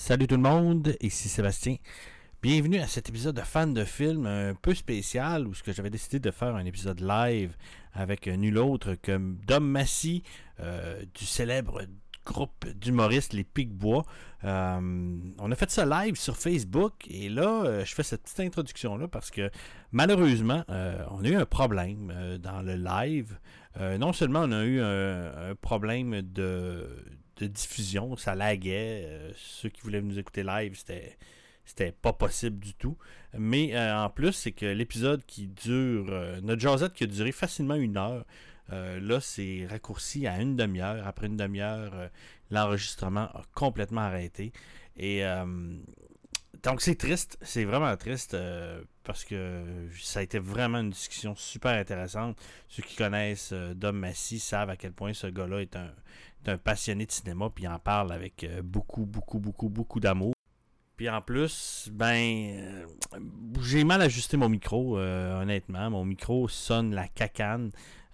Salut tout le monde, ici Sébastien. Bienvenue à cet épisode de fan de film un peu spécial où j'avais décidé de faire un épisode live avec nul autre que Dom Massy du célèbre groupe d'humoristes Les Picbois. On a fait ça live sur Facebook et là, je fais cette petite introduction-là parce que malheureusement, on a eu un problème dans le live. Non seulement on a eu un problème de diffusion, ça laguait. Ceux qui voulaient nous écouter live, c'était pas possible du tout. Mais en plus, c'est que l'épisode qui dure, notre jasette qui a duré facilement 1 heure, là, c'est raccourci à une demi-heure. Après une demi-heure, l'enregistrement a complètement arrêté. Et donc, c'est triste. C'est vraiment triste parce que ça a été vraiment une discussion super intéressante. Ceux qui connaissent Dom Massy savent à quel point ce gars-là est un passionné de cinéma, puis il en parle avec beaucoup d'amour. Puis en plus, j'ai mal ajusté mon micro, honnêtement. Mon micro sonne la cacane.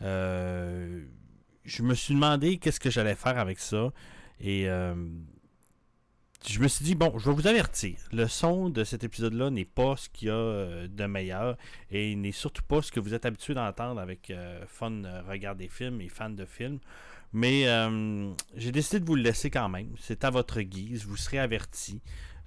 Je me suis demandé qu'est-ce que j'allais faire avec ça. Et je me suis dit, bon, je vais vous avertir. Le son de cet épisode-là n'est pas ce qu'il y a de meilleur. Et il n'est surtout pas ce que vous êtes habitué d'entendre avec fun regard des films et fans de films. Mais j'ai décidé de vous le laisser quand même. C'est à votre guise. Vous serez avertis.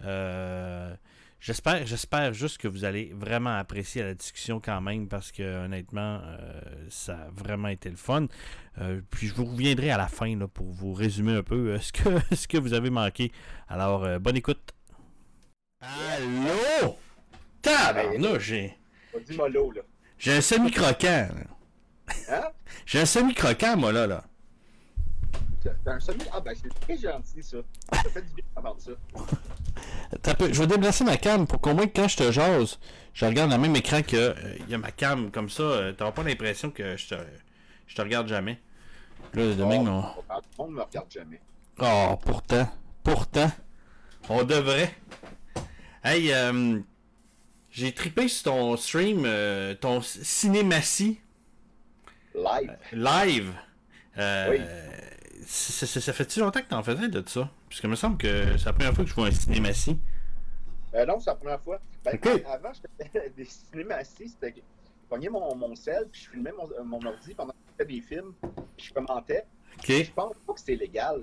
J'espère juste que vous allez vraiment apprécier la discussion quand même parce que honnêtement ça a vraiment été le fun. Puis je vous reviendrai à la fin là, pour vous résumer un peu ce que vous avez manqué. Alors bonne écoute. Allô? Tabarnouche, Dis mollo, là. j'ai un semi-croquant. Hein? J'ai un semi-croquant moi là. T'as un semi... Ah ben c'est très gentil ça. Ça fait du bien d'entendre ça. Je vais déplacer ma cam pour qu'au moins quand je te jase, je regarde dans le même écran que il y a ma cam comme ça, t'auras pas l'impression que je te regarde jamais. Là, demain, Tout non. le monde me regarde jamais. Oh, pourtant, on devrait. Hey, j'ai trippé sur ton stream, ton Cinématie live. Oui. Ça fait-tu longtemps que t'en faisais de ça? Parce que il me semble que c'est la première fois que je vois un Cinématie. Non, c'est la première fois. Ok. Avant, je faisais des cinémas assis, c'était... Je pognais mon sel, puis je filmais mon ordi pendant que je faisais des films, puis je commentais. Ok. Je pense pas que c'est légal.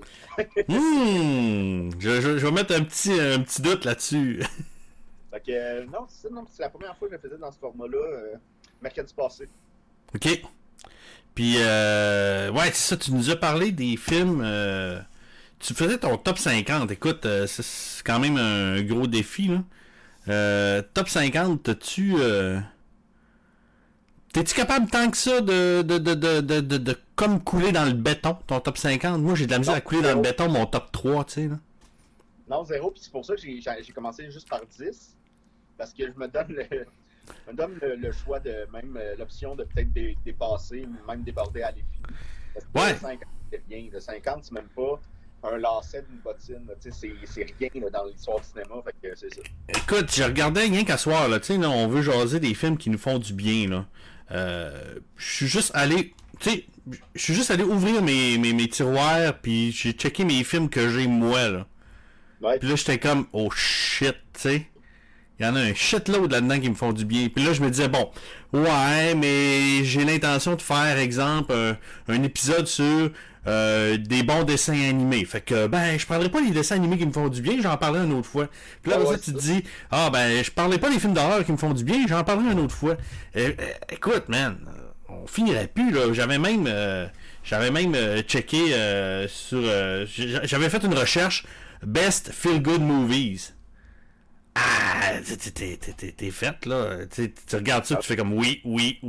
Je vais mettre un petit doute là-dessus. Fait que, non, c'est la première fois que je le faisais dans ce format-là, mercredi passé. Ok. Puis, ouais, c'est ça, tu nous as parlé des films. Tu faisais ton top 50. Écoute, c'est quand même un gros défi, là. Top 50, t'es-tu capable tant que ça de comme couler dans le béton, ton top 50? Moi, j'ai de la misère à couler dans le béton, mon top 3, tu sais, là. Non, 0, puis c'est pour ça que j'ai commencé juste par 10, parce que je me donne le choix de même l'option de peut-être dépasser ou même déborder à l'effet. Parce que Ouais. le 50, c'est rien. Le 50, c'est même pas un lacet d'une bottine. C'est rien là, dans l'histoire du cinéma. Fait que c'est ça. Écoute, je regardais rien qu'à soir, là, tu sais, là, on veut jaser des films qui nous font du bien, là. Je suis juste allé, tu sais, je suis juste allé ouvrir mes tiroirs, puis j'ai checké mes films que j'ai moi, là. Ouais. Puis là, j'étais comme, oh shit, tu sais. Il y en a un shitload là-dedans qui me font du bien. Puis là, je me disais, bon, ouais, mais j'ai l'intention de faire, exemple, un épisode sur des bons dessins animés. Fait que, je parlerai pas des dessins animés qui me font du bien, j'en parlerai une autre fois. Puis là, Ouais, tu te dis, je parlerai pas des films d'horreur qui me font du bien, j'en parlerai une autre fois. Écoute, man, on finirait plus, là. J'avais même checké sur... j'avais fait une recherche Best Feel Good Movies. Ah, t'es faite, là. Tu regardes ça, tu fais comme oui.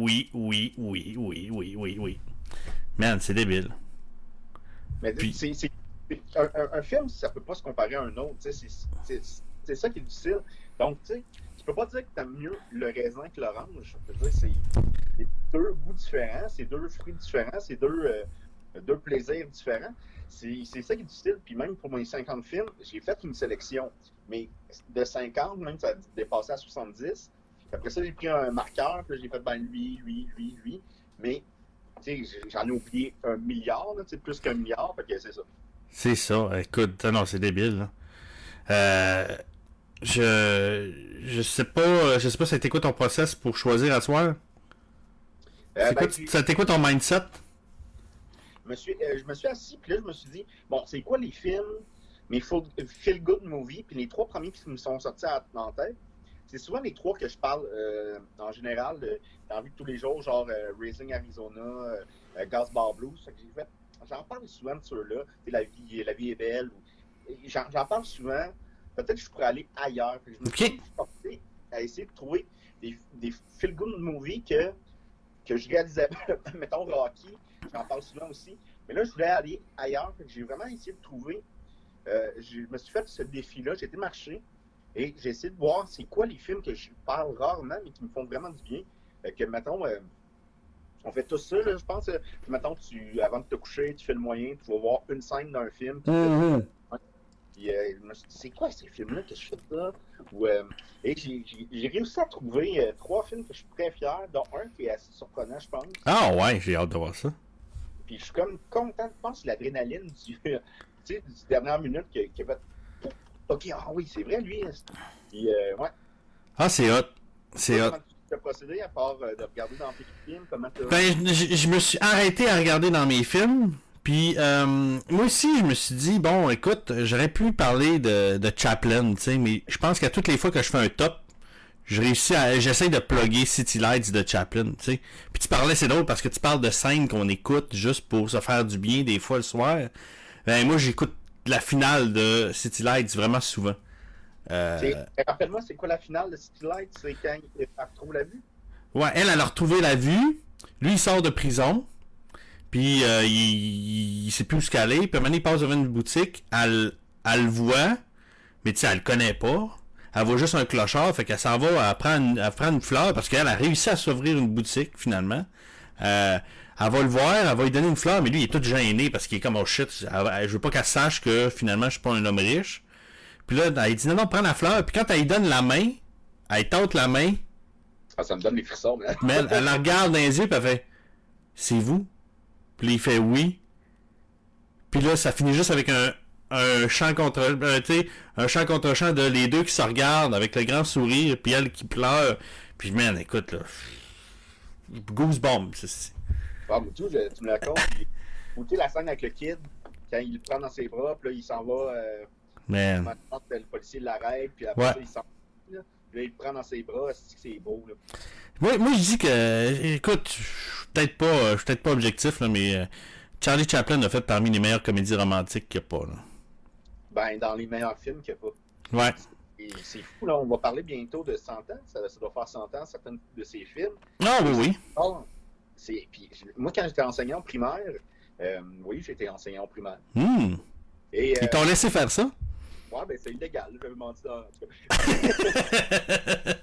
Man, c'est débile. Mais Puis- un film, ça peut pas se comparer à un autre. C'est ça qui est difficile. Donc, tu peux pas dire que t'aimes mieux le raisin que l'orange. Je veux dire, c'est deux goûts différents, c'est deux fruits différents, c'est deux plaisirs différents. C'est ça qui est difficile. Puis même pour mes 50 films, j'ai fait une sélection. Mais de 50, même ça a dépassé à 70. Après ça, j'ai pris un marqueur, puis j'ai fait lui. Mais j'en ai oublié 1 milliard, plus qu'1 milliard, fait que c'est ça. C'est ça. Écoute, non, c'est débile, là. Je sais pas ça a été quoi ton process pour choisir à soir? Ça a été quoi ton mindset? Je me suis assis, puis là, je me suis dit, bon, c'est quoi les films, mes feel-good movies, puis les 3 premiers qui me sont sortis en tête, c'est souvent les 3 que je parle en général dans la vie de tous les jours, genre Raising Arizona, Gasbar Blues. J'en parle souvent de ceux-là, la vie est belle. J'en parle souvent. Peut-être que je pourrais aller ailleurs. Je me suis porté à essayer de trouver des feel-good movies que je réalisais, mettons Rocky, j'en parle souvent aussi. Mais là, je voulais aller ailleurs. J'ai vraiment essayé de trouver. Je me suis fait ce défi-là. J'ai été marcher et j'ai essayé de voir c'est quoi les films que je parle rarement, mais qui me font vraiment du bien. Que, mettons, on fait tout ça, là, je pense. Mettons, avant de te coucher, tu fais le moyen, tu vas voir une scène d'un film. Puis je me suis dit, c'est quoi ces films-là que je fais ça? Et j'ai réussi à trouver 3 films que je suis très fier, dont un qui est assez surprenant, je pense. Ah ouais, j'ai hâte de voir ça. Puis je suis comme content, je pense, l'adrénaline du dernière minute qui a fait. Ok, ah oui, c'est vrai, lui. Puis, ouais. Ah, c'est hot. C'est hot. Comment tu as procédé à part de regarder dans tes films? Je me suis arrêté à regarder dans mes films. Puis, moi aussi, je me suis dit, bon, écoute, j'aurais pu parler de Chaplin, tu sais, mais je pense qu'à toutes les fois que je fais un top, j'essaie de plugger City Lights de Chaplin, tu sais. Puis tu parlais, c'est drôle parce que tu parles de scènes qu'on écoute juste pour se faire du bien des fois le soir. Ben, moi, j'écoute la finale de City Lights vraiment souvent. Rappelle-moi, c'est quoi la finale de City Lights? C'est quand elle retrouve la vue? Ouais, elle a retrouvé la vue. Lui, il sort de prison. Puis il sait plus où se caler. Puis à un moment donné, il passe devant une boutique. Elle le voit. Mais tu sais, elle le connaît pas. Elle voit juste un clochard. Fait qu'elle s'en va, elle prend une fleur. Parce qu'elle a réussi à s'ouvrir une boutique, finalement. Elle va le voir, elle va lui donner une fleur. Mais lui, il est tout gêné. Parce qu'il est comme, oh shit, je veux pas qu'elle sache que finalement, je suis pas un homme riche. Puis là, elle dit, non, prends la fleur. Puis quand elle lui donne la main, elle tente la main. Ah, ça me donne les frissons, là. Mais elle la regarde dans les yeux. Puis elle fait, c'est vous? Puis il fait oui. Puis là, ça finit juste avec un chant contre un chant contre chant de les deux qui se regardent avec le grand sourire, puis elle qui pleure. Puis man, écoute là, goosebumps. Ah, mais tu me la comptes. Ou tu sais la scène avec le kid quand il le prend dans ses bras, puis là il s'en va. Man. Le policier l'arrête, puis après ça, il s'en va. Puis là il le prend dans ses bras, c'est beau là. Moi je dis que, écoute, je suis peut-être pas objectif là, mais Charlie Chaplin a fait parmi les meilleures comédies romantiques qu'il n'y a pas là. Ben dans les meilleurs films qu'il n'y a pas. Ouais. C'est fou là, on va parler bientôt de 100 ans, ça doit faire 100 ans certains de ces films. Ah oui. Puis moi quand j'étais enseignant primaire, oui j'étais enseignant primaire. Et ils t'ont laissé faire ça? Ouais, ben c'est illégal, je vais mentir en tout cas.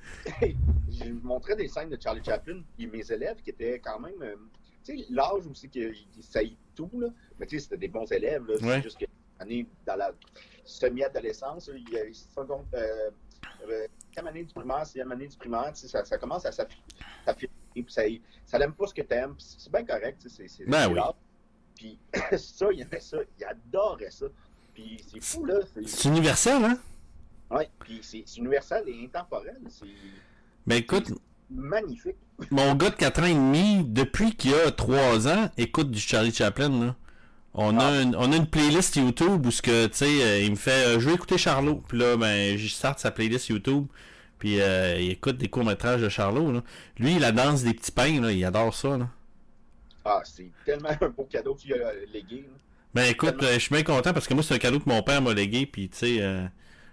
Je montrais des scènes de Charlie Chaplin et mes élèves qui étaient quand même, tu sais, l'âge aussi que ça y tout, là, mais tu sais, c'était des bons élèves, là, c'est juste que dans la semi-adolescence, il y a quatrième année du primaire, sixième année du primaire, tu sais, ça commence à s'affirmer, puis ça l'aime pas ce que t'aimes, puis c'est bien correct, tu sais, c'est oui. Puis ça, il aimait ça, il adorait ça, puis c'est fou, là. C'est universel, hein? Oui, puis c'est universel et intemporel. Ben écoute, magnifique. Mon gars de 4 ans et demi, depuis qu'il a 3 ans, écoute du Charlie Chaplin. Là. On a une playlist YouTube où tu sais, il me fait je vais écouter Charlot. Puis là, ben, je starte sa playlist YouTube. Puis il écoute des courts-métrages de Charlot. Là. Lui, la danse des petits pains, là, il adore ça. Là. Ah, c'est tellement un beau cadeau que tu lui as légué. Là. Ben écoute, je suis bien content parce que moi, c'est un cadeau que mon père m'a légué. Puis tu sais,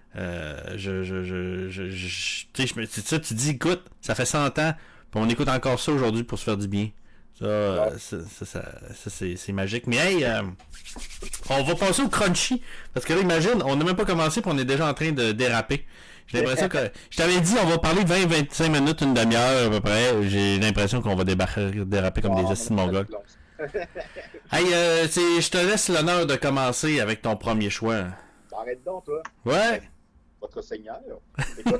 tu dis, écoute, ça fait 100 ans, puis on écoute encore ça aujourd'hui pour se faire du bien. Ça, c'est magique. Mais hey, on va passer au crunchy. Parce que là, imagine, on n'a même pas commencé, puis on est déjà en train de déraper. J'ai l'impression que. Je t'avais dit, on va parler de 20-25 minutes, une demi-heure à peu près. J'ai l'impression qu'on va déraper comme des acides mongols. Hey, je te laisse l'honneur de commencer avec ton premier choix. Arrête donc, toi. Ouais. Votre Seigneur. Écoute.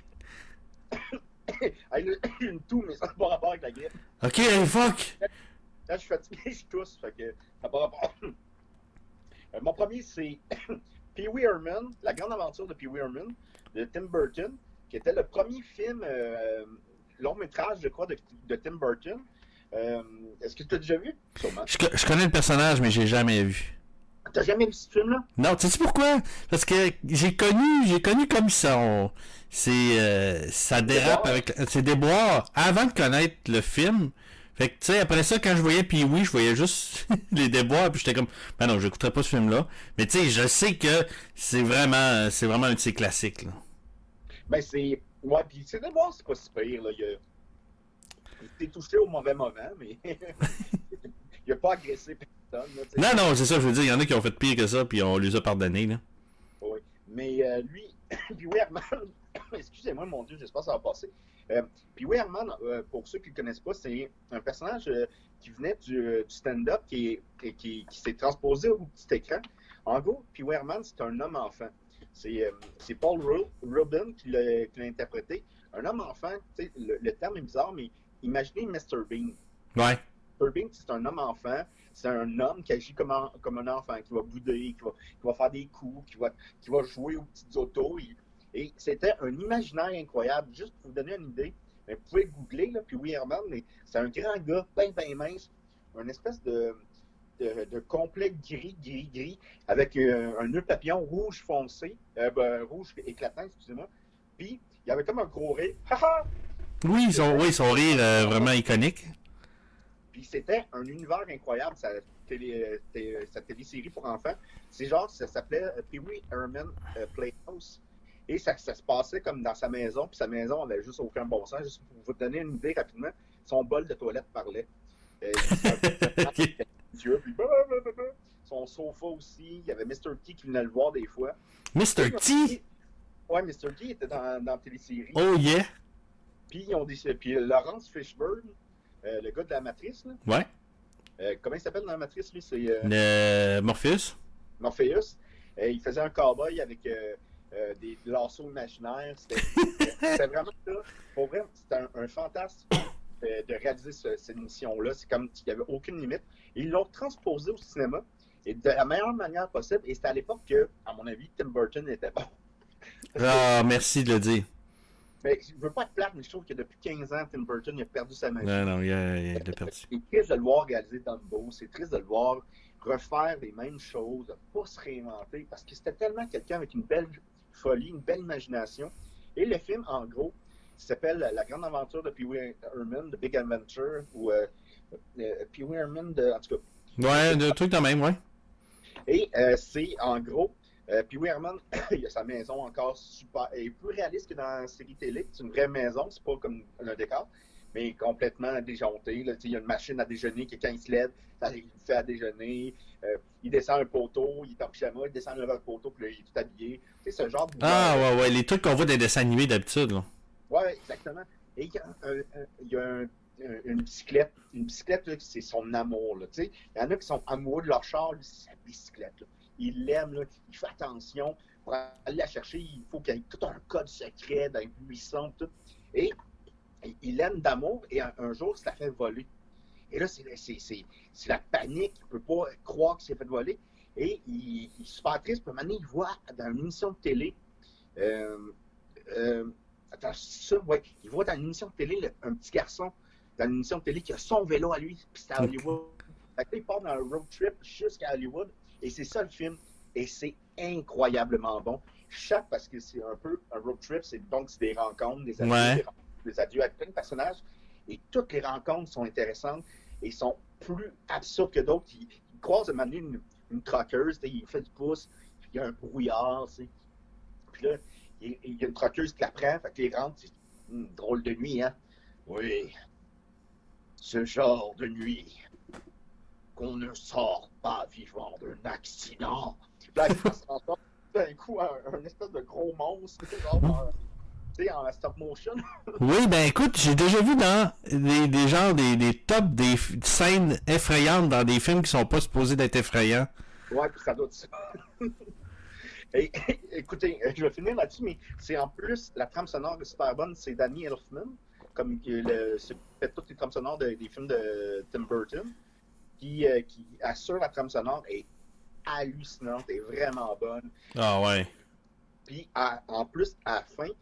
J'ai une toux, mais ça n'a pas rapport avec la grippe. Ok, hey, fuck. Là, je suis fatigué, je tousse, fait que ça n'a pas rapport. Mon premier, c'est Pee Wee Herman, La Grande Aventure de Pee Wee Herman, de Tim Burton, qui était le premier film long métrage, je crois, de Tim Burton. Est-ce que tu as déjà vu? Sûrement. Je connais le personnage, mais j'ai jamais vu. T'as jamais vu ce film-là? Non, tu sais pourquoi? Parce que j'ai connu comme ça. Ça dérape avec. C'est des boires avant de connaître le film. Fait que, tu sais, après ça, quand je voyais Pee-wee, je voyais juste les déboires, puis j'étais comme, ben non, j'écouterais pas ce film-là. Mais tu sais, je sais que c'est vraiment un de ses classiques, là. Ben, c'est. Ouais, pis ces déboires, c'est pas si pire, là. Il s'est touché au mauvais moment, mais. Il a pas agressé personne, là. Non, c'est ça, je veux dire, il y en a qui ont fait pire que ça, puis on les a pardonnés, là. Oui. Mais lui, Pee Wee Herman, excusez-moi, mon Dieu, j'espère que ça va passer. Pee Wee Herman, pour ceux qui ne le connaissent pas, c'est un personnage qui venait du stand-up qui s'est transposé au petit écran. En gros, Pee Wee Herman, c'est un homme-enfant. C'est Paul Rubin qui l'a interprété. Un homme-enfant, le terme est bizarre, mais imaginez Mr. Bean. Ouais. Mr. Bean, c'est un homme-enfant. C'est un homme qui agit comme un enfant, qui va bouder, qui va faire des coups, qui va jouer aux petites autos. Et c'était un imaginaire incroyable. Juste pour vous donner une idée, vous pouvez googler, là, puis Pee Wee Herman, mais c'est un grand gars, bien mince, une espèce de complet gris, avec un nœud papillon rouge foncé, rouge éclatant, excusez-moi. Puis, il y avait comme un gros rire. Ha! Oui, son rire vraiment iconique. Puis c'était un univers incroyable, sa télésérie pour enfants. C'est genre, ça s'appelait Pee Wee Herman Playhouse. Et ça se passait comme dans sa maison, puis sa maison avait juste aucun bon sens. Juste pour vous donner une idée rapidement, son bol de toilette parlait. Son sofa aussi, il y avait Mr. T qui venait le voir des fois. Mr. T? Ouais, Mr. T était dans la télésérie. Oh yeah! Puis Laurence Fishburne, le gars de la Matrice, là. Ouais. Comment il s'appelle dans la Matrice, lui? C'est Morpheus. Morpheus. Il faisait un cowboy avec des lassos imaginaires. C'était vraiment ça. Pour vrai, c'était un fantasme de réaliser cette émission-là. C'est comme s'il n'y avait aucune limite. Et ils l'ont transposé au cinéma et de la meilleure manière possible. Et c'était à l'époque que, à mon avis, Tim Burton était bon. Ah, merci de le dire. Mais je veux pas être plate, mais je trouve que depuis 15 ans, Tim Burton il a perdu sa magie. Non, il a perdu. C'est triste de le voir réaliser Dumbo. C'est triste de le voir refaire les mêmes choses, de ne pas se réinventer, parce que c'était tellement quelqu'un avec une belle folie, une belle imagination. Et le film, en gros, s'appelle La Grande Aventure de Pee Wee Herman, The Big Adventure, ou Pee Wee Herman, en tout cas. Ouais, de trucs de même, ouais. Et c'est, en gros, Pee Wee Herman, il a sa maison encore super, et plus réaliste que dans la série télé. C'est une vraie maison, c'est pas comme un décor, mais complètement déjanté. Là. Il y a une machine à déjeuner qui, quand il se lève, il fait à déjeuner. Il descend un poteau, il est en pyjama, il descend le poteau, puis là, il est tout habillé. Tu sais, ce genre de... Ah, ouais, les trucs qu'on voit dans les dessins animés d'habitude, là. Ouais, exactement. Et il y a une bicyclette. Une bicyclette, là, c'est son amour. Là, il y en a qui sont amoureux de leur char, lui, c'est sa bicyclette. Là. Il l'aime, là, il fait attention. Pour aller la chercher, il faut qu'il y ait tout un code secret dans les buissons, tout. Et il l'aime d'amour, et un jour, il se la fait voler. Et là, c'est la panique. Il ne peut pas croire qu'il s'est fait voler. Et il est super triste. Puis maintenant, il voit dans une émission de télé... attends, c'est ça, ouais. Il voit dans une émission de télé un petit garçon dans une émission de télé qui a son vélo à lui, puis c'est à Hollywood. Fait que là, il part dans un road trip jusqu'à Hollywood, et c'est ça le film. Et c'est incroyablement bon. Chaque, parce que c'est un peu un road trip, c'est des rencontres, des adieux, des adieux avec plein de personnages, et toutes les rencontres sont intéressantes et sont plus absurdes que d'autres. Il croise de manière une truckeuse, il fait du pouce, il y a un brouillard, puis là, il y a une truckeuse qui la prend, fait qu'il rentre, c'est une drôle de nuit, hein? Oui, ce genre de nuit qu'on ne sort pas vivant d'un accident. Là, il se transforme d'un coup un espèce de gros monstre, genre, en stop motion. Oui, ben écoute, j'ai déjà vu dans des tops des scènes effrayantes dans des films qui sont pas supposés d'être effrayants. Ouais, puis ça doit être ça. Écoutez, je vais finir là-dessus, mais c'est en plus, la trame sonore est super bonne, c'est Danny Elfman, comme fait toutes les trames sonores des films de Tim Burton, qui assure la trame sonore est hallucinante, elle est vraiment bonne. Ah ouais. Puis en plus, à la fin,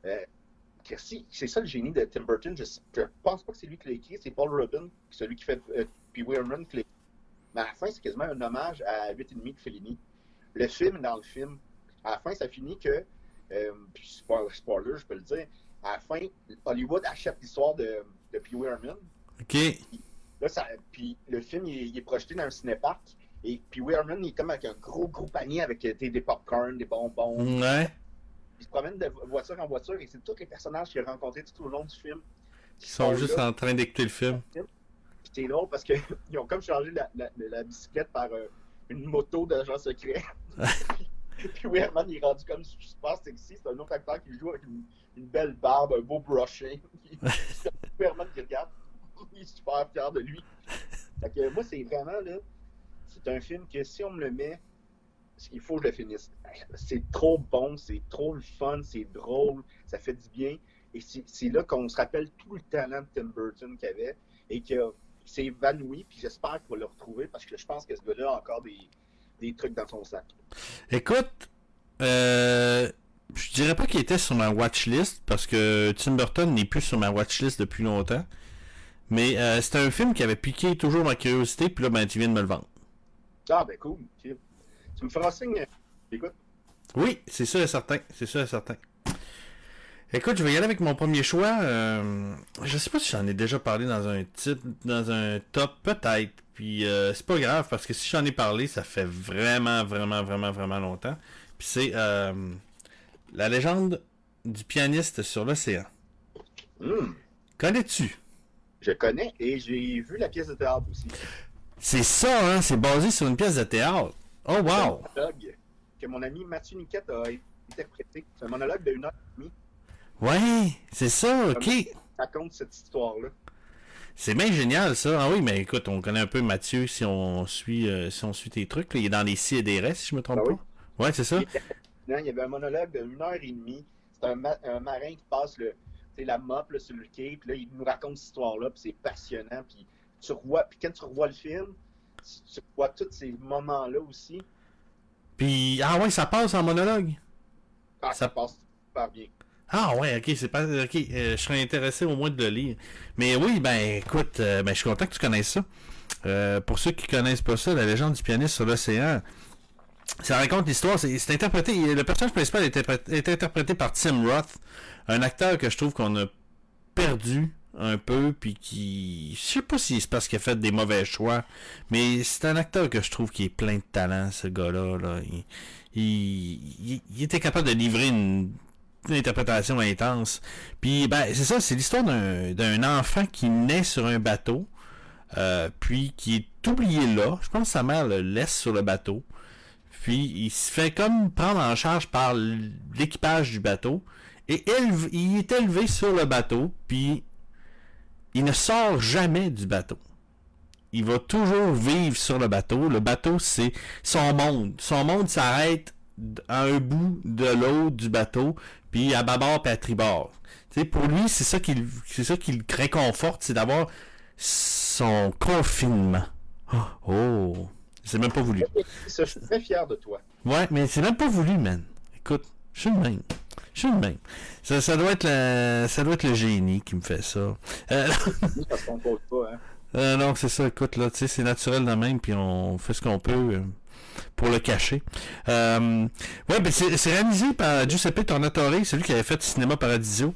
c'est ça le génie de Tim Burton. Je pense pas que c'est lui qui l'a écrit, c'est Paul Rubin, celui qui fait Pee Wee Herman qui l'a écrit. Mais à la fin, c'est quasiment un hommage à 8,5 de Fellini. Le film, dans le film, à la fin, ça finit que, puis spoiler, je peux le dire, à la fin, Hollywood achète l'histoire de Pee Wee Herman. OK. Là, puis le film, il est projeté dans un cinéparc. Et Pee Wee Herman, il est comme avec un gros panier avec des popcorn, des bonbons. Ouais. Il se promène de voiture en voiture et c'est tous les personnages qu'il a rencontrés tout au long du film. Ils sont juste en train d'écouter le film. Puis c'est drôle parce qu'ils ont comme changé la bicyclette par une moto d'agent secret. Puis Wee Herman, il est rendu comme super sexy. C'est un autre acteur qui joue avec une belle barbe, un beau brushing. Wee Herman qui regarde, il est super fier de lui. Fait que moi, c'est vraiment là. C'est un film que si on me le met, il faut que je le finisse. C'est trop bon, c'est trop le fun, c'est drôle, ça fait du bien. Et c'est là qu'on se rappelle tout le talent de Tim Burton qu'il avait et qu'il s'est évanoui. Puis j'espère qu'il va le retrouver parce que je pense que ce gars-là a encore des trucs dans son sac. Écoute, je dirais pas qu'il était sur ma watchlist parce que Tim Burton n'est plus sur ma watchlist depuis longtemps. Mais c'était un film qui avait piqué toujours ma curiosité, puis là, ben, tu viens de me le vendre. Ah, ben cool. Tu me feras signe. Écoute. Oui, c'est sûr et certain. C'est sûr et certain. Écoute, je vais y aller avec mon premier choix. Je sais pas si j'en ai déjà parlé dans un titre, dans un top, peut-être. Puis c'est pas grave, parce que si j'en ai parlé, ça fait vraiment longtemps. Puis c'est La légende du pianiste sur l'océan. Connais-tu? Je connais et j'ai vu la pièce de théâtre aussi. C'est ça, hein? C'est basé sur une pièce de théâtre. Oh, wow! C'est un monologue que mon ami Mathieu Niquette a interprété. C'est un monologue de 1h30. Ouais, c'est ça, ok. Raconte cette histoire-là. C'est bien génial, ça. Ah oui, mais écoute, on connaît un peu Mathieu si on suit tes trucs. Là. Il est dans les si et des restes, si je me trompe pas. Ouais, c'est ça. Il y avait un monologue de 1h30. C'est un marin qui passe la mop là, sur le quai. Puis là, il nous raconte cette histoire-là. Puis c'est passionnant. Puis quand tu revois le film, tu vois tous ces moments-là aussi. Puis, ah ouais, ça passe en monologue. Ah, ça passe super bien. Ah ouais, ok, c'est pas. Ok, je serais intéressé au moins de le lire. Mais oui, ben écoute, je suis content que tu connaisses ça. Pour ceux qui connaissent pas ça, La légende du pianiste sur l'océan, ça raconte l'histoire, c'est interprété. Le personnage principal est interprété par Tim Roth, un acteur que je trouve qu'on a perdu un peu, puis qui, je sais pas si c'est parce qu'il a fait des mauvais choix, mais c'est un acteur que je trouve qui est plein de talent, ce gars-là. Là. Il était capable de livrer une interprétation intense. Puis ben c'est ça, c'est l'histoire d'un enfant qui naît sur un bateau, puis qui est oublié là. Je pense que sa mère le laisse sur le bateau. Puis il se fait comme prendre en charge par l'équipage du bateau. Et il est élevé sur le bateau, puis il ne sort jamais du bateau. Il va toujours vivre sur le bateau. Le bateau, c'est son monde. Son monde s'arrête à un bout de l'autre du bateau, puis à bâbord puis à tribord. T'sais, pour lui, c'est ça qui le réconforte, c'est d'avoir son confinement. Oh! C'est même pas voulu. Je suis très fier de toi. Ouais, mais c'est même pas voulu, man. Écoute, je suis le même. Ça doit être le génie qui me fait ça. Parce qu'on ne pose pas, hein. Non, c'est ça, écoute, là, tu sais, c'est naturel de même, puis on fait ce qu'on peut pour le cacher. Ouais, ben c'est réalisé par Giuseppe Tornatore, celui qui avait fait Cinéma Paradiso.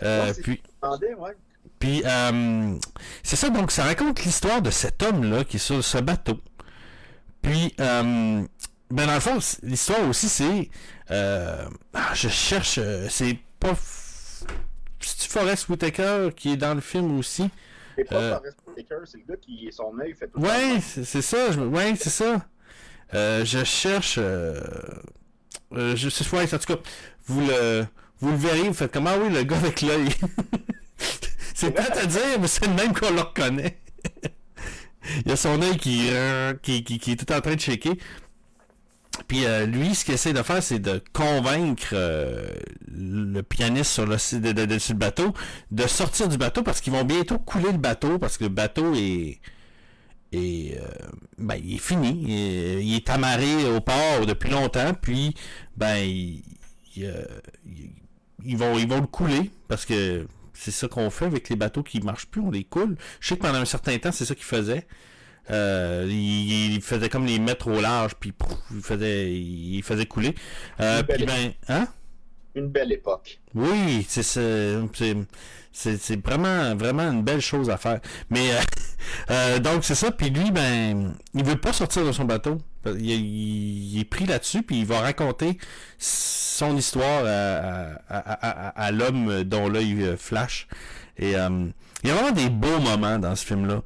Puis c'est ça, donc ça raconte l'histoire de cet homme-là qui est sur ce bateau. Puis ben dans le fond, l'histoire aussi c'est je cherche, c'est pas c'est Forest Whitaker qui est dans le film aussi. C'est pas Forest Whitaker, c'est le gars qui son œil fait tout ça. Ouais, c'est ça, c'est ça. Je cherche je sais pas, en tout cas, vous le verrez, vous faites comme ah oui, le gars avec l'œil. C'est plate à dire, mais c'est le même qu'on le reconnaît. Il y a son œil qui est tout en train de shaker. Puis lui, ce qu'il essaie de faire, c'est de convaincre le pianiste sur le bateau de sortir du bateau parce qu'ils vont bientôt couler le bateau parce que le bateau est Et il est fini. Il est amarré au port depuis longtemps, puis ils vont le couler, parce que c'est ça qu'on fait avec les bateaux qui marchent plus, on les coule. Je sais que pendant un certain temps, c'est ça qu'ils faisaient. Il faisait comme les mettre au large, puis il faisait couler. Hein? Une belle époque. Oui, c'est vraiment, vraiment une belle chose à faire. Mais donc c'est ça, puis lui, il veut pas sortir de son bateau. Il est pris là-dessus, puis il va raconter son histoire à l'homme dont l'œil flash. Et il y a vraiment des beaux moments dans ce film-là.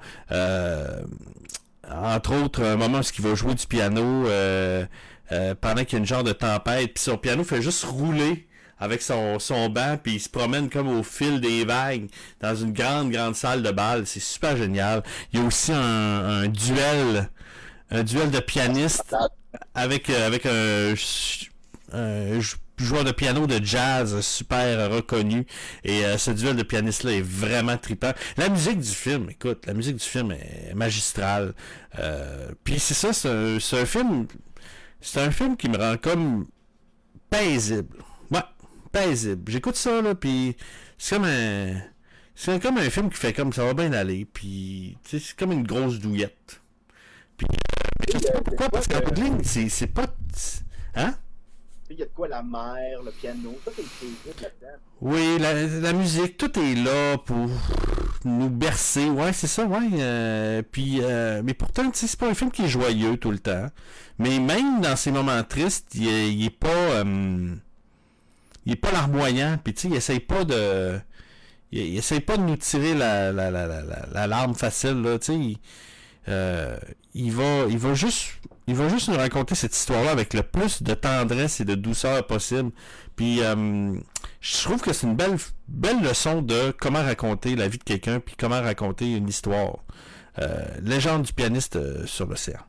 Entre autres, un moment où il va jouer du piano pendant qu'il y a une genre de tempête, puis son piano fait juste rouler avec son banc, puis il se promène comme au fil des vagues dans une grande salle de bal. C'est super génial. Il y a aussi un duel de pianistes avec un joueur de piano de jazz super reconnu. Et ce duel de pianistes-là est vraiment trippant. La musique du film, écoute, la musique du film est magistrale. Puis c'est ça, c'est un film qui me rend comme paisible. Ouais, paisible. J'écoute ça, là, puis c'est comme un film qui fait comme ça va bien aller, puis c'est comme une grosse douillette. Puis je sais pas pourquoi, parce qu'en bout de ligne, c'est pas... Hein? Il y a de quoi, la mer, le piano, tout est écrit là-dedans. Oui, la musique, tout est là pour nous bercer. Ouais, c'est ça, ouais. Mais pourtant, c'est pas un film qui est joyeux tout le temps. Mais même dans ces moments tristes, il est pas... il est pas larmoyant. Puis tu sais, il essaye pas de... Il essaye pas de nous tirer la larme facile, là, tu sais. Il va juste nous raconter cette histoire-là avec le plus de tendresse et de douceur possible. Puis je trouve que c'est une belle leçon de comment raconter la vie de quelqu'un, puis comment raconter une histoire. Légende du pianiste sur l'océan.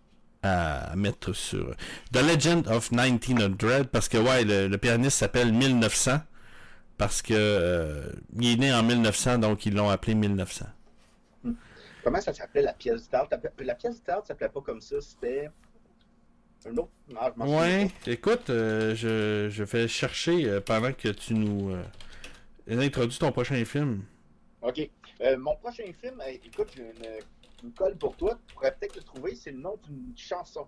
À mettre sur The Legend of 1900, parce que ouais, le pianiste s'appelle 1900, parce que il est né en 1900, donc ils l'ont appelé 1900. Comment ça s'appelait, la pièce de théâtre? La pièce de théâtre s'appelait pas comme ça, c'était un autre. Ah, je m'en souviens pas. Écoute, je vais chercher pendant que tu nous introduis ton prochain film. OK. Mon prochain film, écoute, j'ai une colle pour toi. Tu pourrais peut-être le trouver, c'est le nom d'une chanson.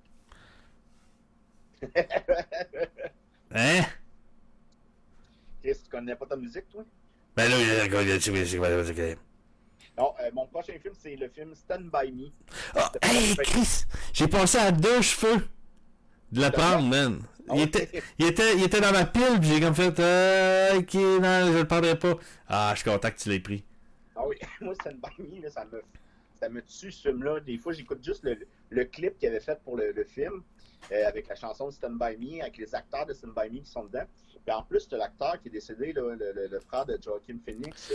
Hein? Chris, tu connais pas ta musique, toi? Ben là, Non, mon prochain film, c'est le film Stand By Me. Ah, hey, Chris! J'ai passé à 2 cheveux de la prendre, man. Il était dans ma pile, puis j'ai comme fait ok, non, je le prendrai pas. Ah, je suis content que tu l'aies pris. Ah oui, moi, Stand By Me, là, ça me tue, ce film-là. Des fois, j'écoute juste le clip qu'il avait fait pour le film, avec la chanson Stand By Me, avec les acteurs de Stand By Me qui sont dedans. Puis en plus, tu as l'acteur qui est décédé, là, le frère de Joaquin Phoenix.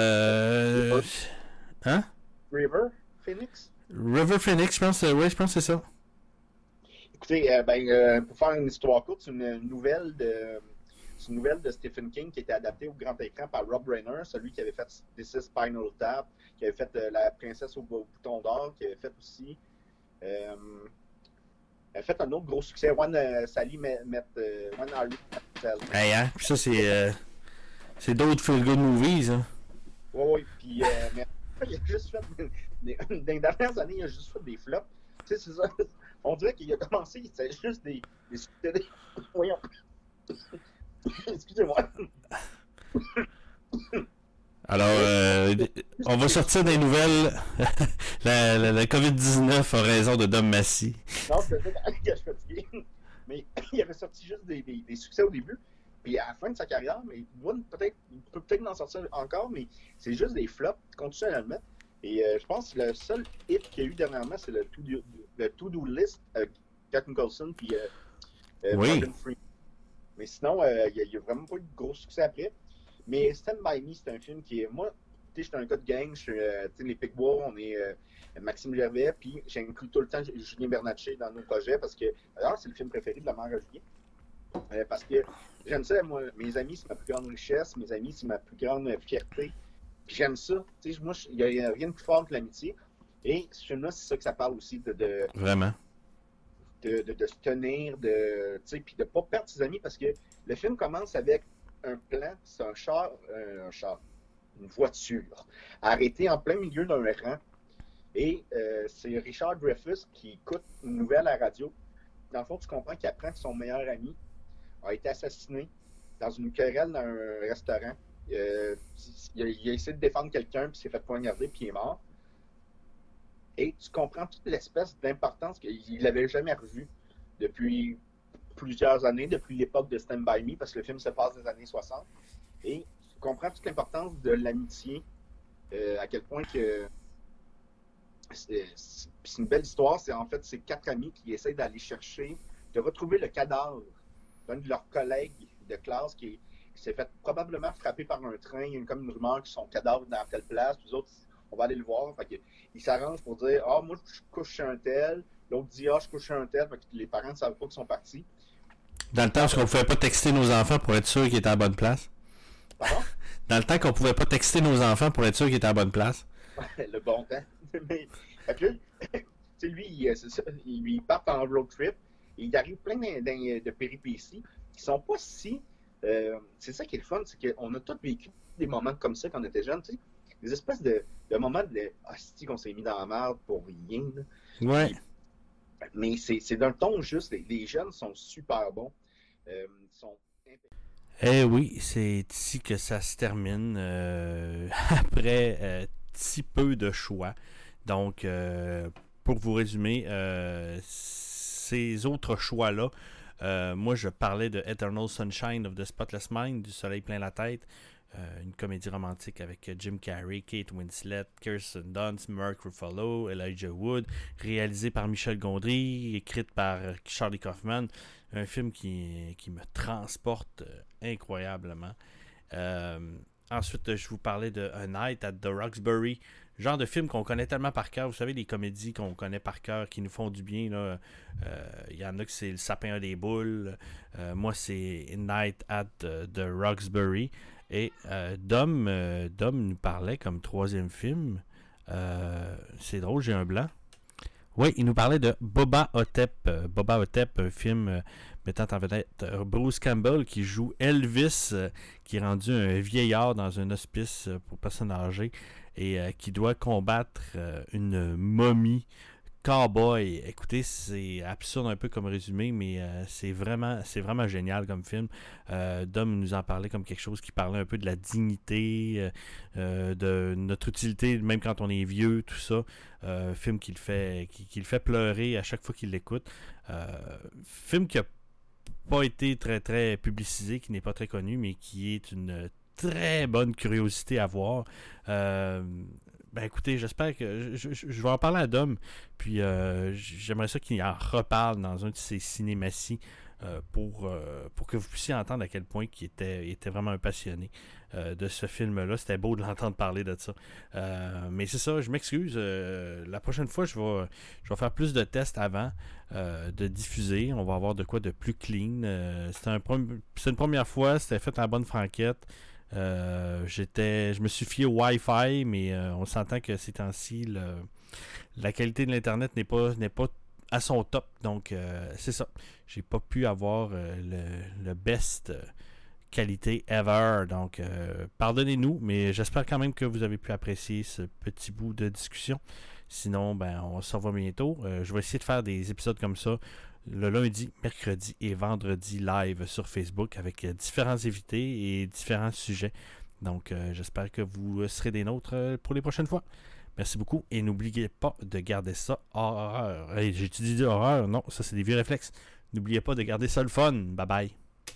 Hein? River Phoenix? River Phoenix, je pense que c'est ça. Écoutez, pour faire une histoire courte, c'est une nouvelle de Stephen King qui a été adaptée au grand écran par Rob Reiner, celui qui avait fait This is Spinal Tap, qui avait fait La princesse au bouton d'or, qui avait fait aussi a fait un autre gros succès, One Harry Met Sally. Hey, hein? Puis ça, c'est d'autres feel good movies, hein? Oui, puis mais il a juste fait dans les dernières années, il a juste fait des flops. Tu sais, c'est ça. On dirait qu'il a commencé, c'était juste des succès. Voyons. Excusez-moi. Alors, on va sortir des nouvelles. la COVID-19 a raison de Dom Massy. Non, c'est ça que je suis fatigué. Mais il avait sorti juste des succès au début. Puis à la fin de sa carrière, mais il peut peut-être en sortir encore, mais c'est juste des flops, continue à l'admettre. Et je pense que le seul hit qu'il y a eu dernièrement, c'est le To-Do List avec Jack Nicholson puis Morgan Freeman. Mais sinon, il n'y a vraiment pas eu de gros succès après. Mais Stand By Me, c'est un film qui est... Moi, tu sais, je suis un gars de gang, je suis les Picbois, on est Maxime Gervais, puis j'inclus tout le temps Julien Bernatchez dans nos projets, parce que, d'ailleurs, c'est le film préféré de la mère à Julien. Parce que j'aime ça, moi, mes amis, c'est ma plus grande richesse, mes amis, c'est ma plus grande fierté. Puis j'aime ça. Tu sais, moi, il n'y a rien de plus fort que l'amitié. Et ce film-là, c'est ça que ça parle aussi Vraiment. de se tenir, puis de ne pas perdre ses amis, parce que le film commence avec un plan, c'est un char, une voiture, arrêtée en plein milieu d'un rang. Et c'est Richard Dreyfuss qui écoute une nouvelle à la radio. Dans le fond, tu comprends qu'il apprend que son meilleur ami a été assassiné dans une querelle dans un restaurant. Il a essayé de défendre quelqu'un, puis s'est fait poignarder, puis il est mort. Et tu comprends toute l'espèce d'importance qu'il n'avait jamais revue depuis plusieurs années, depuis l'époque de Stand By Me, parce que le film se passe des années 60. Et tu comprends toute l'importance de l'amitié, à quel point que c'est une belle histoire. C'est en fait ces 4 amis qui essayent d'aller chercher, de retrouver le cadavre d'un de leurs collègues de classe qui s'est fait probablement frapper par un train. Il y a comme une rumeur que son cadavre est dans telle place. Les autres, on va aller le voir. Fait que, ils s'arrangent pour dire moi, je couche chez un tel. L'autre dit je couche chez un tel. Fait que les parents ne savent pas qu'ils sont partis. Dans le temps, est-ce qu'on pouvait pas texter nos enfants pour être sûr qu'ils étaient à la bonne place? Pardon? Dans le temps qu'on pouvait pas texter nos enfants pour être sûr qu'ils étaient à la bonne place? Le bon temps. Fait que là, lui, c'est ça, il part en road trip. Et il arrive plein de péripéties qui sont pas si... c'est ça qui est le fun, c'est qu'on a tous vécu des moments comme ça quand on était jeunes, tu sais. Des espèces de moments de « Ah, c'est qu'on s'est mis dans la merde pour rien. » Ouais. Mais c'est d'un ton juste. Les jeunes sont super bons. Ils sont... Eh oui, c'est ici que ça se termine. Après si peu de choix. Donc, pour vous résumer, ces autres choix-là, moi je parlais de Eternal Sunshine of the Spotless Mind, du soleil plein la tête, une comédie romantique avec Jim Carrey, Kate Winslet, Kirsten Dunst, Mark Ruffalo, Elijah Wood, réalisé par Michel Gondry, écrite par Charlie Kaufman, un film qui me transporte incroyablement. Ensuite, je vous parlais de A Night at the Roxbury, genre de film qu'on connaît tellement par cœur. Vous savez, les comédies qu'on connaît par cœur, qui nous font du bien. Il y en a que c'est Le Sapin a des boules. Moi, c'est A Night at the Roxbury. Et Dom nous parlait comme troisième film. C'est drôle, j'ai un blanc. Oui, il nous parlait de Boba Hotep. Boba Hotep, un film mettant en vedette Bruce Campbell qui joue Elvis, qui est rendu un vieillard dans un hospice pour personnes âgées et qui doit combattre une momie cowboy. Écoutez, c'est absurde un peu comme résumé, mais c'est vraiment génial comme film. Dom nous en parlait comme quelque chose qui parlait un peu de la dignité, de notre utilité, même quand on est vieux, tout ça. Film qui le fait pleurer à chaque fois qu'il l'écoute. Film qui a pas été très très publicisé, qui n'est pas très connu, mais qui est une très bonne curiosité à voir. Ben écoutez, j'espère que je vais en parler à Dom, puis j'aimerais ça qu'il en reparle dans un de ses cinématies pour que vous puissiez entendre à quel point il était vraiment un passionné de ce film-là. C'était beau de l'entendre parler de ça. Mais c'est ça, je m'excuse. La prochaine fois, je vais faire plus de tests avant de diffuser. On va avoir de quoi de plus clean. C'est une première fois, c'était fait en bonne franquette. Je me suis fié au Wi-Fi, mais on s'entend que ces temps-ci, la qualité de l'Internet n'est pas à son top. Donc, c'est ça. J'ai pas pu avoir le best qualité ever. Donc, pardonnez-nous, mais j'espère quand même que vous avez pu apprécier ce petit bout de discussion. Sinon, ben, on se revoit bientôt. Je vais essayer de faire des épisodes comme ça le lundi, mercredi et vendredi live sur Facebook avec différents invités et différents sujets. Donc, j'espère que vous serez des nôtres pour les prochaines fois. Merci beaucoup et n'oubliez pas de garder ça horreur. Hey, j'ai dit horreur? Non, ça c'est des vieux réflexes. N'oubliez pas de garder ça le fun. Bye bye.